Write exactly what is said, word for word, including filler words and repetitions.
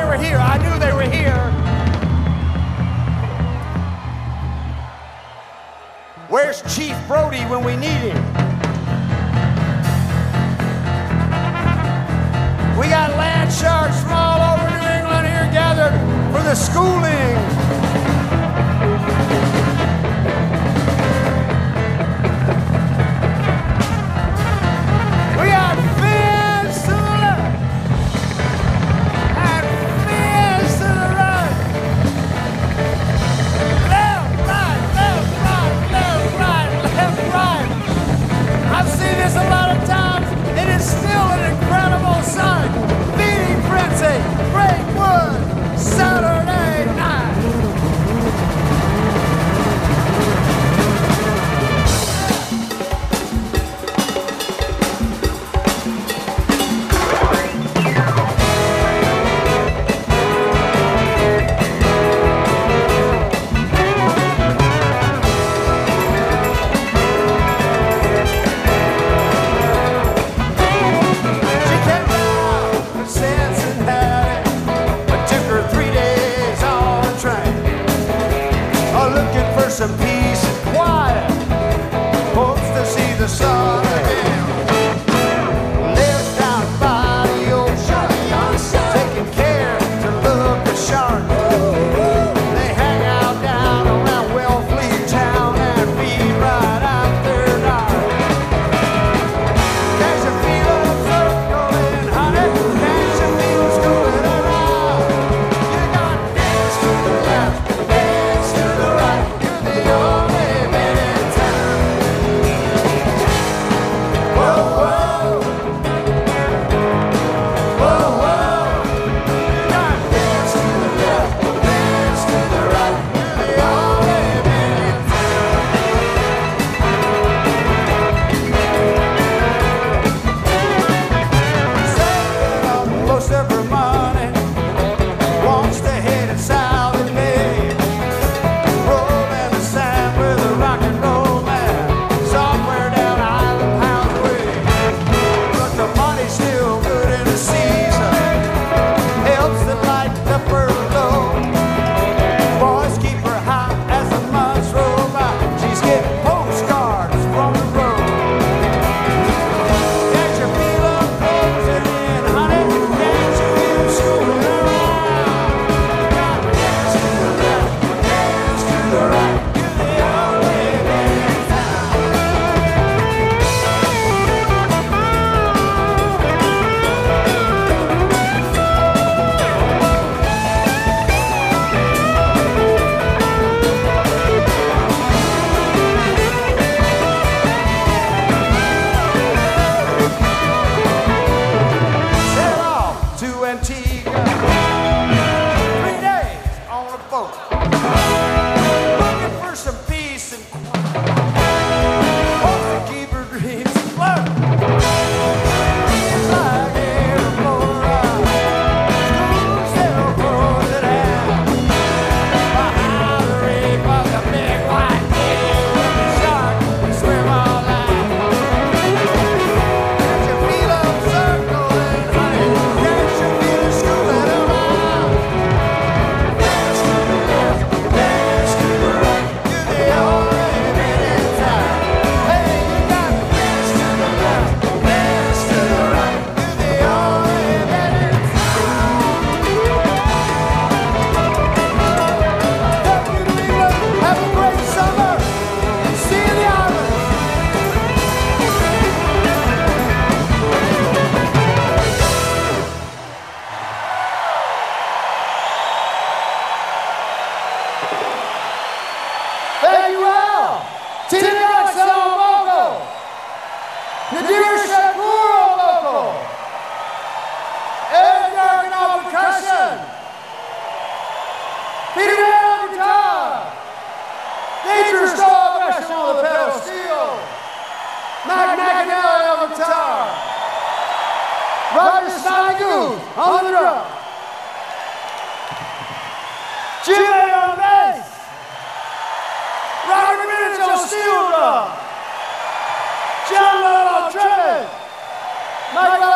they were here. I knew they were here. Where's Chief Brody when we need him? We got land sharks from all over New England here gathered for the schooling. We got fins to the left and fins to the right. Left, right, left, right, left, right, left, right. I've seen this a lot of times. It is still an incredible sight. Feeding Frenzy, Braidwood, Saturday night. Some peace and quiet, hopes to see the sun again. Lives down by the ocean, taking care to look the shark. They hang out down around Wellfleet town and feed right out their dark. Can't you feel them circling, honey? Can't you feel them schooling around? You got dance to the left, dance to the right. The only man in town. Whoa, whoa. Whoa, whoa. You got dance to the left, dance to the right. You're the only man in town. Saving up most of her money, wants to head it south and May. Rolling the sand with a rock and roll man, somewhere down Island House Way. But the money's still good in the season, helps to lighten up her load. Boys keep her hot as the months roll by. She's getting postcards from the road. Can't you feel them closing in, honey? Can't you feel them schooling around? Got dance to the left, dance to the right. You're the only man in town. Sail off to Antigua, three days on a boat, looking for some peace and quiet. Hopes to keep her dreams afloat. It's like air blown around. School still throws it out. Behind the reef of the big white whale with the shark, we swim all out. Can't you feel them circling, honey? Can't you feel the schooling around? Dance to the left, dance to the right. You're the only man in town. Hey, you got dance to the left, dance to the right. You're the only man in town. Thank you, New England. Have a great summer. See you in the islands. Thank you all. Tina Jackson on vocal. Nadir Shakur on vocal. Eric Darkin on percussion. Peter Van on guitar. Nature Star Aggression on the pedal steel. Mike McAnally on guitar. Roger Snotty Goose on the drum. Jimmy on bass. Robert Minich on steel drum. John Love on trumpet. Mike